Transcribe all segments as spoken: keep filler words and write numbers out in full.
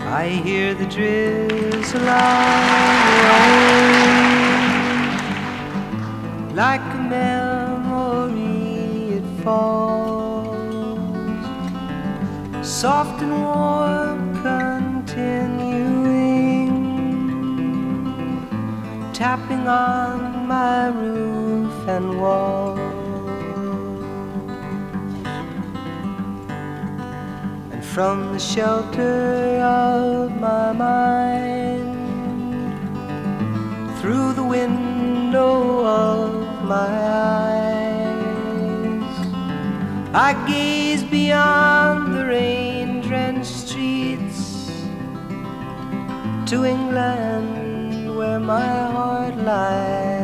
I hear the drizzle on the rain. Like a memory it falls, soft and warm, continuing, tapping on my roof and walls. And from the shelter of my mind, through the window of my eyes, I gaze beyond the rain-drenched streets to England, where my heart lies.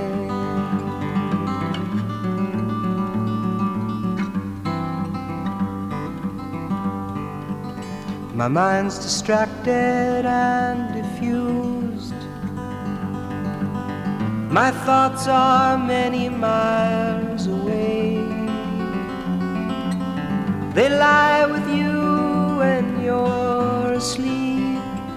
My mind's distracted and diffused. My thoughts are many miles away. They lie with you when you're asleep,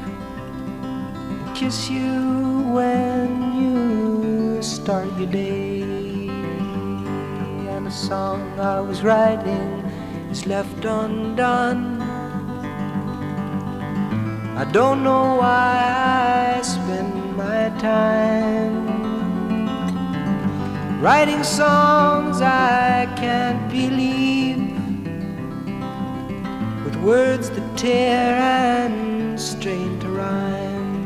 kiss you when you start your day. And a song I was writing is left undone. I don't know why I spend my time writing songs I can't believe, with words that tear and strain to rhyme.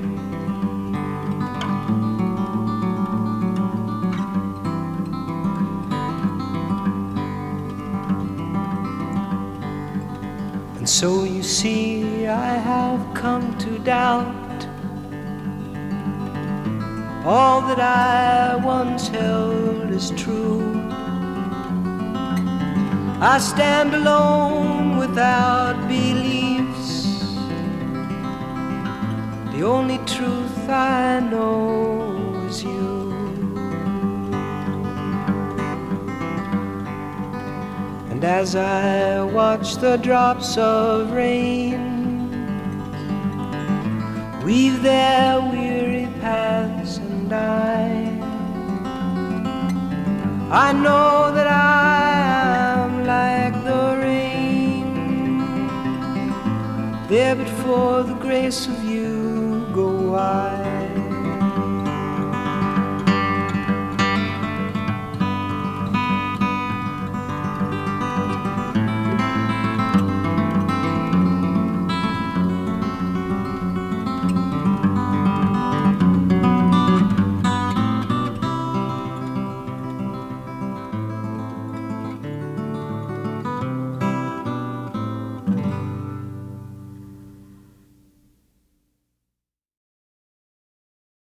And so you see, I have come to doubt all that I once held as true. I stand alone without beliefs. The only truth I know is you. And as I watch the drops of rain weave their weary paths and I, I know that I am like the rain, there but for the grace of you go I.